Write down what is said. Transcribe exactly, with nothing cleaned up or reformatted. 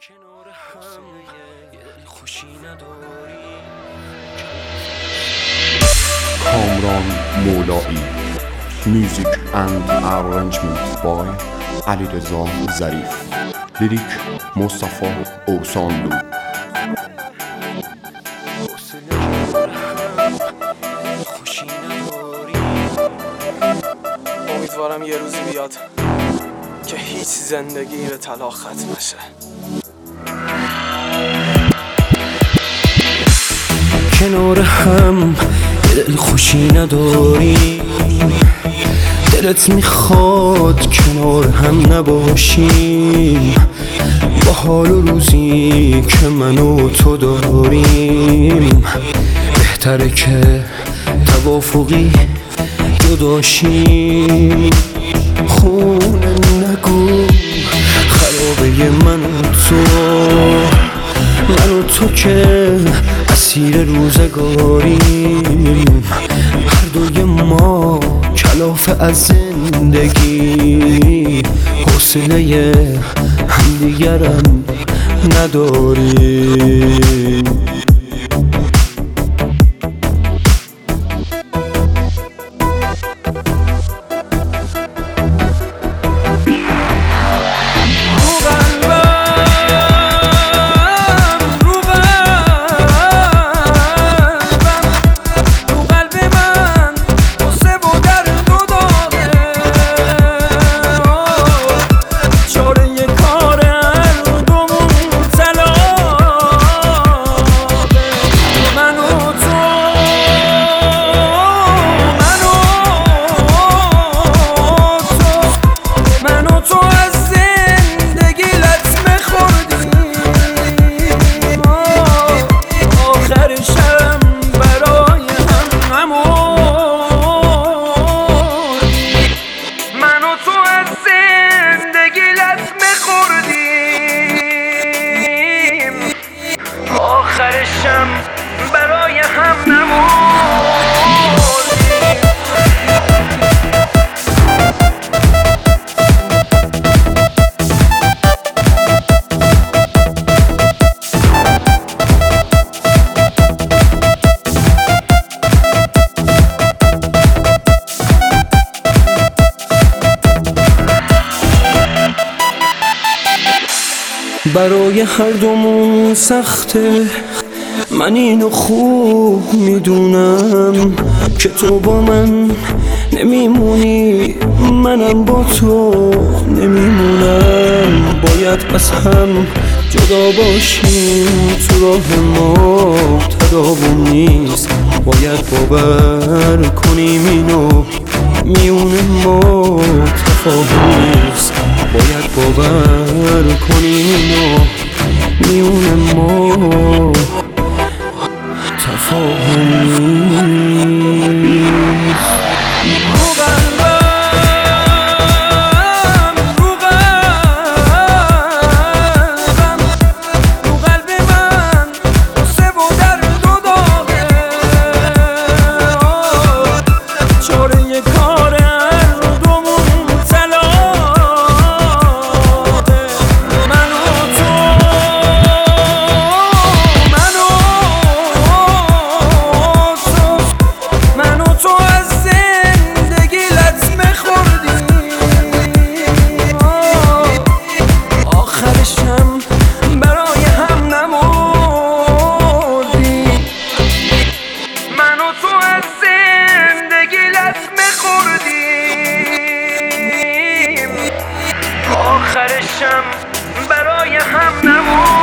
کنار هم یه دل خوشی نداری. کامران مولایی. Music and arrangement by علیرضا ظریف. لیریک مصطفی اوسانلو. خوشی نداری. امیدوارم یه روزی بیاد که هیچ زندگی به طلاق ختم نشه. کنار هم یه دل خوشی نداری. دلت میخواد کنار هم نباشیم، با حال و روزی که من و تو داریم. بهتره که توافقی جداشیم. خونه نگو خرابه من و تو، من و تو که اسیر روزگاریم. هر دوی ما کلافه از زندگی، حوصله همدیگرم نداریم. آخرشم برای هم نموندیم. برای هر دومون سخته، من اینو خوب میدونم که تو با من نمیمونی، منم با تو نمیمونم. باید از هم جدا باشیم، تو راه ما تداوم نیست. باید باور کنیم اینو، میون ما تفاهم نیست. باید باور کنیم اینو، میون ما تفاهم نیست. رو قلبم، رو قلبم، رو قلب من غصه و درد و داغه. چاره کار هر دومون طلاقه. من و تو، من و تو، من و تو از زندگی لطمه خوردیم. آخرشم برای هم نمردیم. من و تو از زندگی لطمه خوردیم. آخرشم برای هم نمردیم.